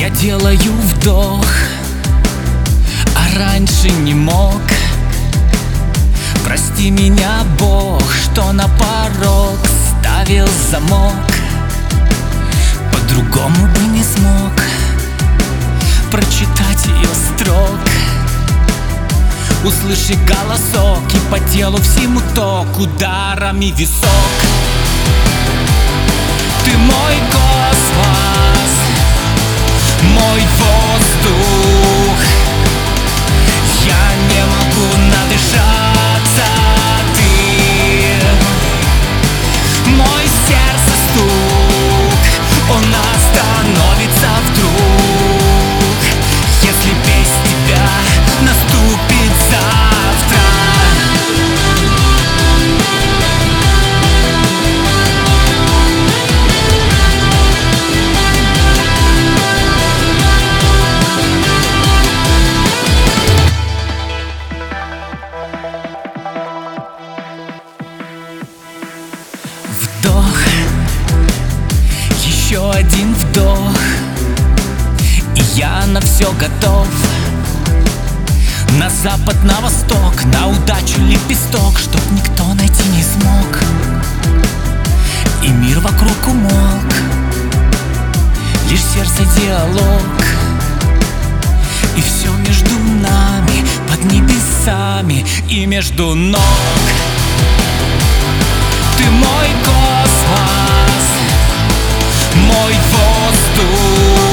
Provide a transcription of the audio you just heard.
Я делаю вдох, а раньше не мог. Прости меня, Бог, что на порог ставил замок. По-другому бы не смог прочитать ее строк. Услыши голосок, и по телу всему ток ударами висок. Ты мой космос, мой воздух. Я не могу надышаться. Ты мой сердце стук, он остановится вдруг, если без тебя наступит завтра. Вдох, еще один вдох, и я на все готов. На запад, на восток, на удачу лепесток, чтоб никто найти не смог. И мир вокруг умолк, лишь сердце диалог. И все между нами, под небесами и между ног. Ты мой космос, мой воздух.